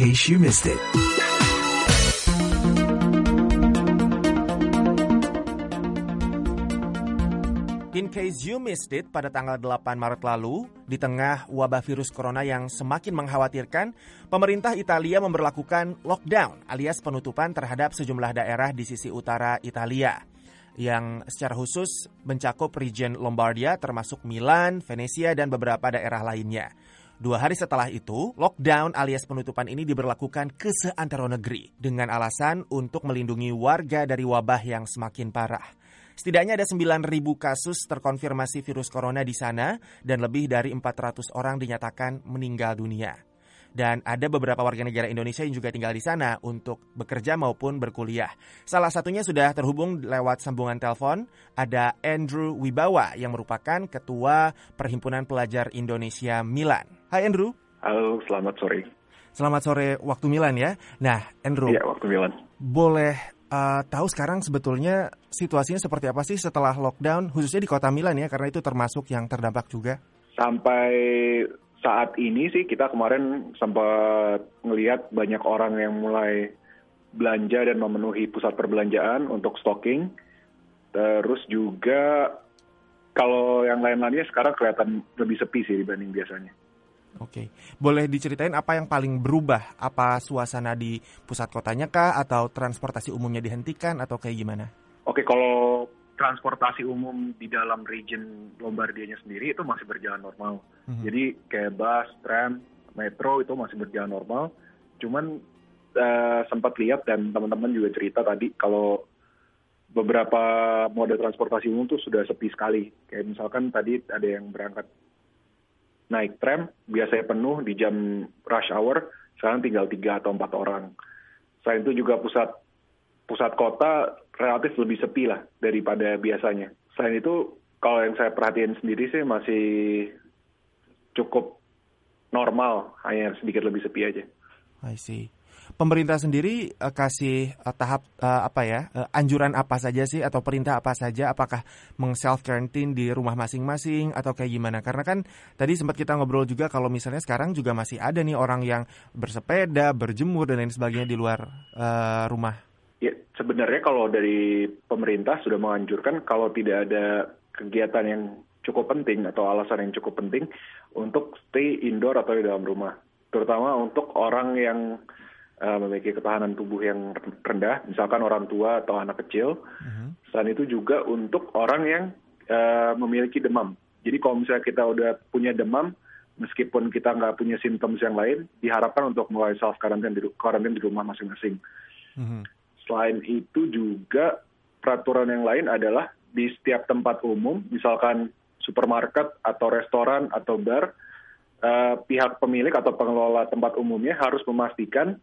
case you missed it. In case you missed it, pada tanggal 8 Maret lalu, di tengah wabah virus corona yang semakin mengkhawatirkan, pemerintah Italia memberlakukan lockdown alias penutupan terhadap sejumlah daerah di sisi utara Italia, yang secara khusus mencakup region Lombardia termasuk Milan, Venesia, dan beberapa daerah lainnya. 2 hari setelah itu, lockdown alias penutupan ini diberlakukan ke seantero negeri dengan alasan untuk melindungi warga dari wabah yang semakin parah. Setidaknya ada 9.000 kasus terkonfirmasi virus corona di sana dan lebih dari 400 orang dinyatakan meninggal dunia. Dan ada beberapa warga negara Indonesia yang juga tinggal di sana untuk bekerja maupun berkuliah. Salah satunya sudah terhubung lewat sambungan telepon, ada Andrew Wibawa yang merupakan Ketua Perhimpunan Pelajar Indonesia Milan. Hai Andrew. Halo, selamat sore. Selamat sore waktu Milan ya. Nah Andrew, Iya, waktu Milan. Boleh tahu sekarang sebetulnya situasinya seperti apa sih setelah lockdown, khususnya di kota Milan ya, karena itu termasuk yang terdampak juga? Sampai saat ini sih kita kemarin sempat ngelihat banyak orang yang mulai belanja dan memenuhi pusat perbelanjaan untuk stocking. Terus juga kalau yang lain-lainnya sekarang kelihatan lebih sepi sih dibanding biasanya. Oke, boleh diceritain apa yang paling berubah? Apa suasana di pusat kotanya kah? Atau transportasi umumnya dihentikan? Atau kayak gimana? Oke, kalau transportasi umum di dalam region Lombardianya sendiri itu masih berjalan normal. Jadi kayak bus, tram, metro itu masih berjalan normal. Cuman sempat lihat dan teman-teman juga cerita tadi kalau beberapa moda transportasi umum tuh sudah sepi sekali. Kayak misalkan tadi ada yang berangkat naik tram, biasanya penuh di jam rush hour, sekarang tinggal 3 atau 4 orang. Selain itu juga pusat kota relatif lebih sepi lah daripada biasanya. Selain itu, kalau yang saya perhatiin sendiri sih masih cukup normal, hanya sedikit lebih sepi aja. I see. Pemerintah sendiri kasih tahap anjuran apa saja sih atau perintah apa saja? Apakah meng-self quarantine di rumah masing-masing atau kayak gimana? Karena kan tadi sempat kita ngobrol juga kalau misalnya sekarang juga masih ada nih orang yang bersepeda, berjemur dan lain sebagainya di luar rumah. Ya, sebenarnya kalau dari pemerintah sudah menganjurkan kalau tidak ada kegiatan yang cukup penting atau alasan yang cukup penting untuk stay indoor atau di dalam rumah. Terutama untuk orang yang memiliki ketahanan tubuh yang rendah, misalkan orang tua atau anak kecil. Selain itu juga untuk orang yang memiliki demam. Jadi kalau misalnya kita udah punya demam, meskipun kita nggak punya simptom yang lain, diharapkan untuk mulai self-quarantine di rumah masing-masing. Selain itu juga peraturan yang lain adalah di setiap tempat umum, misalkan supermarket atau restoran atau bar, pihak pemilik atau pengelola tempat umumnya harus memastikan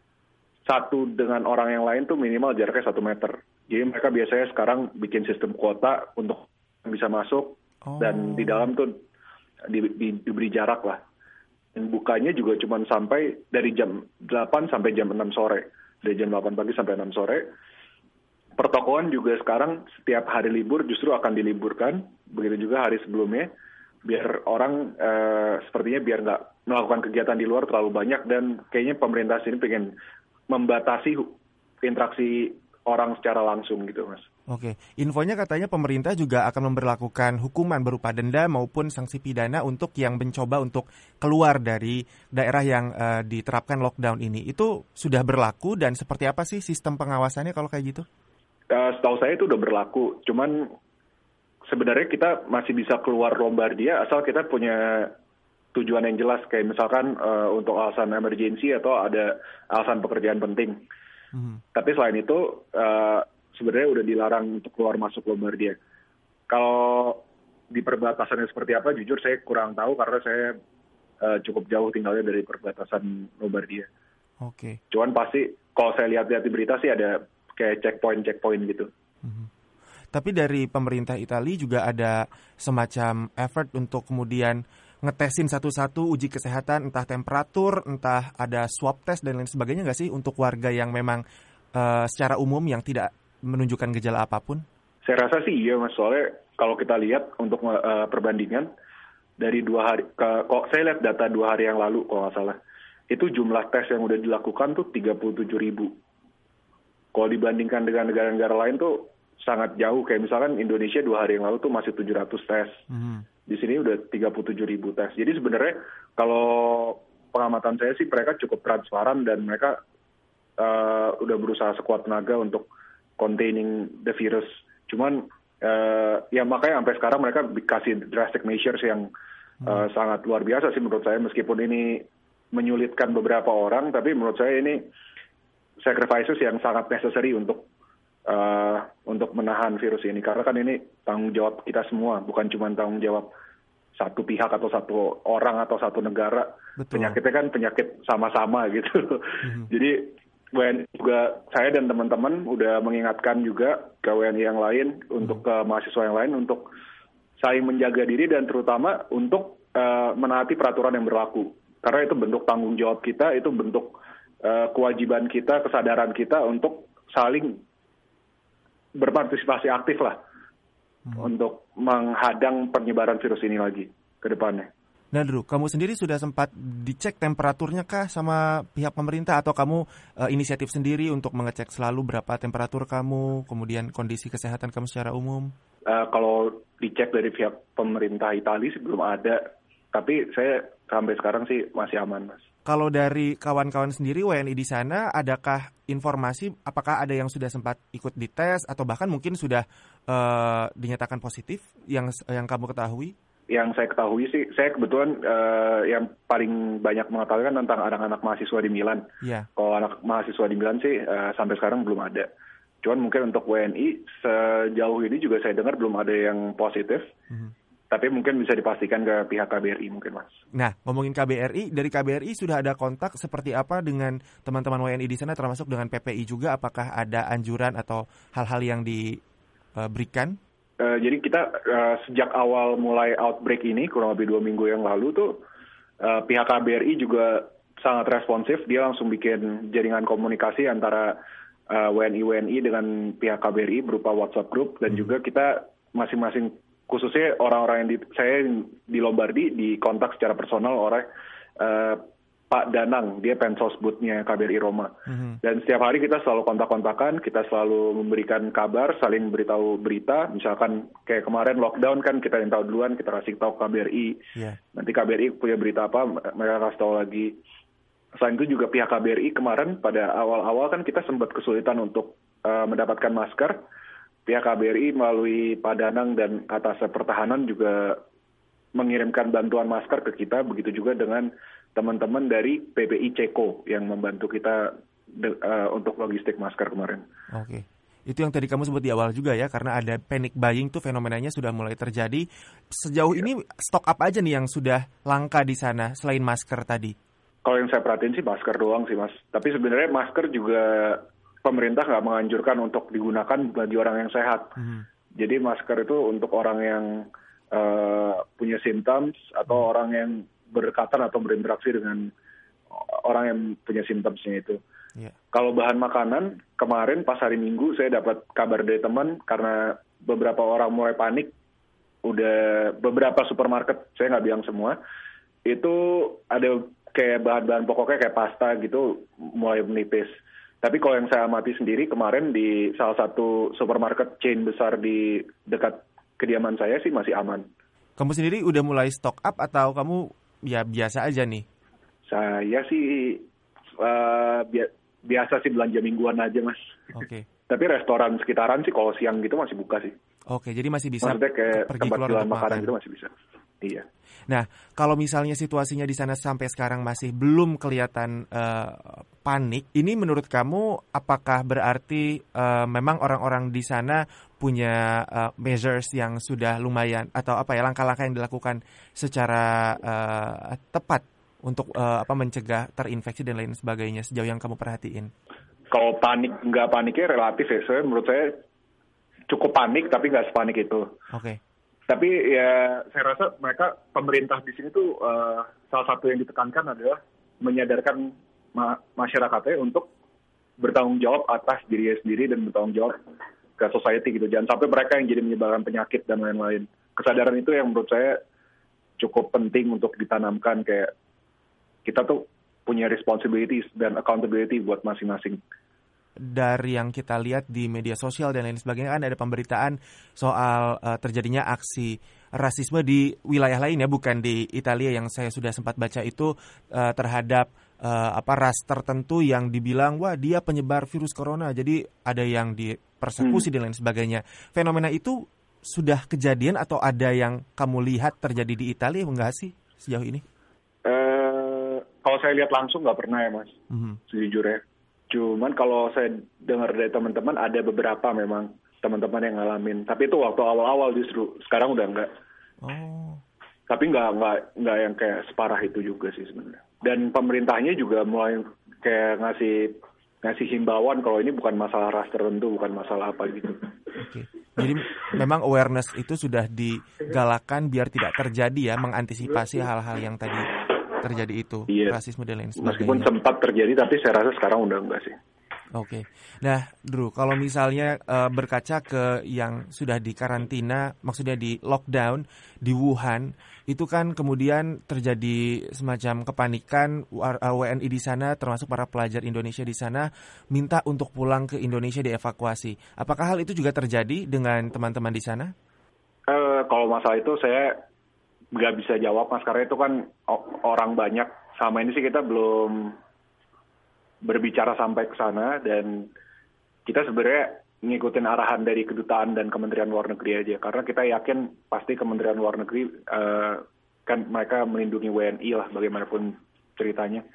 satu dengan orang yang lain tuh minimal jaraknya 1 meter. Jadi mereka biasanya sekarang bikin sistem kuota untuk bisa masuk dan di dalam tuh diberi jarak lah. Dan bukanya juga cuma sampai dari jam 8 sampai jam 6 sore. Dari jam 8 pagi sampai 6 sore. Pertokoan juga sekarang setiap hari libur justru akan diliburkan. Begitu juga hari sebelumnya. Biar orang sepertinya biar nggak melakukan kegiatan di luar terlalu banyak. Dan kayaknya pemerintah sini pengen membatasi interaksi orang secara langsung gitu, Mas. Oke, infonya katanya pemerintah juga akan memberlakukan hukuman berupa denda maupun sanksi pidana untuk yang mencoba untuk keluar dari daerah yang diterapkan lockdown ini. Itu sudah berlaku dan seperti apa sih sistem pengawasannya kalau kayak gitu? Setahu saya itu udah berlaku, cuman sebenarnya kita masih bisa keluar Lombardia asal kita punya tujuan yang jelas, kayak misalkan untuk alasan emergency atau ada alasan pekerjaan penting. Tapi selain itu sebenarnya udah dilarang untuk keluar masuk Lombardia. Kalau di perbatasannya seperti apa, jujur saya kurang tahu karena saya cukup jauh tinggalnya dari perbatasan Lombardia. Oke. Cuman pasti kalau saya lihat-lihat di berita sih ada kayak checkpoint gitu. Tapi dari pemerintah Italia juga ada semacam effort untuk kemudian ngetesin satu-satu uji kesehatan, entah temperatur, entah ada swab test dan lain sebagainya nggak sih untuk warga yang memang secara umum yang tidak menunjukkan gejala apapun? Saya rasa sih iya, Mas. Soalnya kalau kita lihat untuk perbandingan dari 2 hari, saya lihat data 2 hari yang lalu kalau nggak salah, itu jumlah tes yang udah dilakukan tuh 37.000. Kalau dibandingkan dengan negara-negara lain tuh sangat jauh. Kayak misalkan Indonesia 2 hari yang lalu tuh masih 700 tes. Di sini udah 37.000 tes. Jadi sebenarnya kalau pengamatan saya sih mereka cukup transparan dan mereka udah berusaha sekuat tenaga untuk containing the virus. Cuman ya makanya sampai sekarang mereka kasih drastic measures yang sangat luar biasa sih menurut saya. Meskipun ini menyulitkan beberapa orang, tapi menurut saya ini sacrifices yang sangat necessary untuk menahan virus ini. Karena kan ini tanggung jawab kita semua, bukan cuma tanggung jawab satu pihak atau satu orang atau satu negara. Betul. Penyakitnya kan penyakit sama-sama gitu. Jadi WNI juga, saya dan teman-teman udah mengingatkan juga ke WNI yang lain, untuk ke mahasiswa yang lain untuk saling menjaga diri dan terutama untuk menaati peraturan yang berlaku. Karena itu bentuk tanggung jawab kita, itu bentuk kewajiban kita, kesadaran kita untuk saling berpartisipasi aktif lah untuk menghadang penyebaran virus ini lagi ke depannya. Nah, Drew, kamu sendiri sudah sempat dicek temperaturnya kah sama pihak pemerintah atau kamu inisiatif sendiri untuk mengecek selalu berapa temperatur kamu, kemudian kondisi kesehatan kamu secara umum? Kalau dicek dari pihak pemerintah Italia sih belum ada, tapi saya sampai sekarang sih masih aman, Mas. Kalau dari kawan-kawan sendiri WNI di sana, adakah informasi apakah ada yang sudah sempat ikut dites atau bahkan mungkin sudah dinyatakan positif yang kamu ketahui? Yang saya ketahui sih, saya kebetulan yang paling banyak mengetahui kan tentang anak-anak mahasiswa di Milan. Yeah. Kalau anak mahasiswa di Milan sih sampai sekarang belum ada. Cuman mungkin untuk WNI sejauh ini juga saya dengar belum ada yang positif. Tapi mungkin bisa dipastikan ke pihak KBRI mungkin, Mas. Nah, ngomongin KBRI, dari KBRI sudah ada kontak seperti apa dengan teman-teman WNI di sana termasuk dengan PPI juga? Apakah ada anjuran atau hal-hal yang diberikan? Jadi kita sejak awal mulai outbreak ini, kurang lebih 2 minggu yang lalu tuh, pihak KBRI juga sangat responsif. Dia langsung bikin jaringan komunikasi antara WNI dengan pihak KBRI berupa WhatsApp group. Dan juga kita masing-masing, khususnya orang-orang yang saya di Lombardi, dikontak secara personal oleh Pak Danang, dia pensosbudnya KBRI Roma. Dan setiap hari kita selalu kontak-kontakan, kita selalu memberikan kabar, saling beritahu berita. Misalkan kayak kemarin lockdown kan kita yang tahu duluan, kita kasih tahu KBRI. Nanti KBRI punya berita apa, mereka kasih tahu lagi. Selain itu juga pihak KBRI kemarin pada awal-awal kan kita sempat kesulitan untuk mendapatkan masker. Pihak KBRI melalui Pak Danang dan atas pertahanan juga mengirimkan bantuan masker ke kita, begitu juga dengan teman-teman dari PPI Ceko yang membantu kita untuk logistik masker kemarin. Oke. Itu yang tadi kamu sebut di awal juga ya, karena ada panic buying tuh fenomenanya sudah mulai terjadi. Sejauh ini stok apa aja nih yang sudah langka di sana selain masker tadi? Kalau yang saya perhatiin sih masker doang sih, Mas. Tapi sebenarnya masker juga pemerintah nggak menganjurkan untuk digunakan bagi orang yang sehat. Jadi masker itu untuk orang yang punya symptoms atau orang yang berdekatan atau berinteraksi dengan orang yang punya symptomsnya itu. Kalau bahan makanan, kemarin pas hari Minggu saya dapat kabar dari teman karena beberapa orang mulai panik. Udah beberapa supermarket, saya nggak bilang semua, itu ada kayak bahan-bahan pokoknya kayak pasta gitu mulai menipis. Tapi kalau yang saya amati sendiri kemarin di salah satu supermarket chain besar di dekat kediaman saya sih masih aman. Kamu sendiri udah mulai stock up atau kamu ya biasa aja nih? Saya sih biasa sih belanja mingguan aja, Mas. Oke. Tapi restoran sekitaran sih kalau siang gitu masih buka sih. Oke, jadi masih bisa maksudnya kayak pergi tempat keluar jualan untuk makanan makan. gitu masih bisa. Iya. Nah, kalau misalnya situasinya di sana sampai sekarang masih belum kelihatan panik, ini menurut kamu apakah berarti memang orang-orang di sana punya measures yang sudah lumayan atau apa ya langkah-langkah yang dilakukan secara tepat untuk mencegah terinfeksi dan lain sebagainya sejauh yang kamu perhatiin? Kalau panik nggak paniknya relatif ya. Menurut saya cukup panik tapi nggak sepanik itu. Oke. Tapi ya saya rasa mereka pemerintah di sini tuh salah satu yang ditekankan adalah menyadarkan masyarakatnya untuk bertanggung jawab atas dirinya sendiri dan bertanggung jawab ke society gitu. Jangan sampai mereka yang jadi menyebarkan penyakit dan lain-lain. Kesadaran itu yang menurut saya cukup penting untuk ditanamkan, kayak kita tuh punya responsibilities dan accountability buat masing-masing. Dari yang kita lihat di media sosial dan lain sebagainya kan ada pemberitaan soal terjadinya aksi rasisme di wilayah lain ya, bukan di Italia, yang saya sudah sempat baca itu terhadap ras tertentu yang dibilang wah dia penyebar virus corona, jadi ada yang dipersekusi dan lain sebagainya. Fenomena itu sudah kejadian atau ada yang kamu lihat terjadi di Italia enggak sih sejauh ini? Kalau saya lihat langsung nggak pernah ya Mas, sejujurnya. Cuman kalau saya dengar dari teman-teman ada beberapa memang teman-teman yang ngalamin. Tapi itu waktu awal-awal justru. Sekarang udah enggak. Oh. Tapi enggak yang kayak separah itu juga sih sebenarnya. Dan pemerintahnya juga mulai kayak ngasih himbauan kalau ini bukan masalah ras tertentu, bukan masalah apa gitu. Oke. Jadi memang awareness itu sudah digalakan biar tidak terjadi ya, mengantisipasi hal-hal yang tadi terjadi itu, rasisme dan lain sebagainya. Meskipun sempat terjadi, tapi saya rasa sekarang udah enggak sih. Oke. Nah, Drew, kalau misalnya berkaca ke yang sudah dikarantina, maksudnya di lockdown di Wuhan, itu kan kemudian terjadi semacam kepanikan, WNI di sana, termasuk para pelajar Indonesia di sana, minta untuk pulang ke Indonesia dievakuasi. Apakah hal itu juga terjadi dengan teman-teman di sana? Kalau masalah itu saya nggak bisa jawab Mas, karena itu kan orang banyak. Sama ini sih kita belum berbicara sampai ke sana, dan kita sebenarnya ngikutin arahan dari kedutaan dan Kementerian Luar Negeri aja, karena kita yakin pasti Kementerian Luar Negeri kan mereka melindungi WNI lah bagaimanapun ceritanya,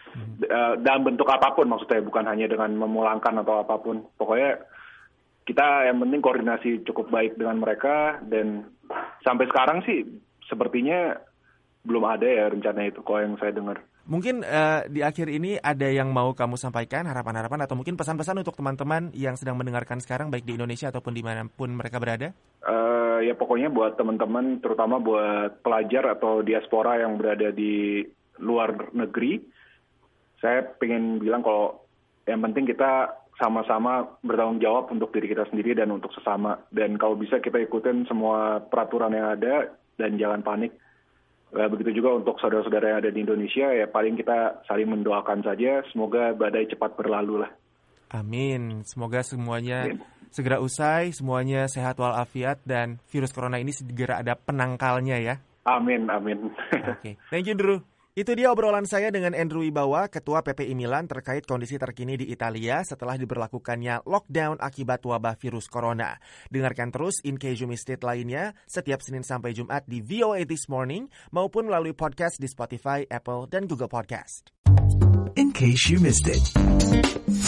dalam bentuk apapun, maksudnya bukan hanya dengan memulangkan atau apapun. Pokoknya kita yang penting koordinasi cukup baik dengan mereka, dan sampai sekarang sih sepertinya belum ada ya rencana itu kalau yang saya dengar. Mungkin di akhir ini ada yang mau kamu sampaikan, harapan-harapan atau mungkin pesan-pesan untuk teman-teman yang sedang mendengarkan sekarang baik di Indonesia ataupun dimanapun mereka berada? Ya pokoknya buat teman-teman, terutama buat pelajar atau diaspora yang berada di luar negeri, saya pengen bilang kalau yang penting kita sama-sama bertanggung jawab untuk diri kita sendiri dan untuk sesama. Dan kalau bisa kita ikutin semua peraturan yang ada dan jangan panik. Begitu juga untuk saudara-saudara yang ada di Indonesia, ya paling kita saling mendoakan saja, semoga badai cepat berlalu lah. Amin, semoga semuanya segera usai, semuanya sehat walafiat, dan virus corona ini segera ada penangkalnya ya. Amin, amin. Oke, thank you Drew. Itu dia obrolan saya dengan Andrew Wibawa, Ketua PPI Milan, terkait kondisi terkini di Italia setelah diberlakukannya lockdown akibat wabah virus corona. Dengarkan terus In Case You Missed It lainnya setiap Senin sampai Jumat di VOA This Morning maupun melalui podcast di Spotify, Apple, dan Google Podcast. In Case You Missed It.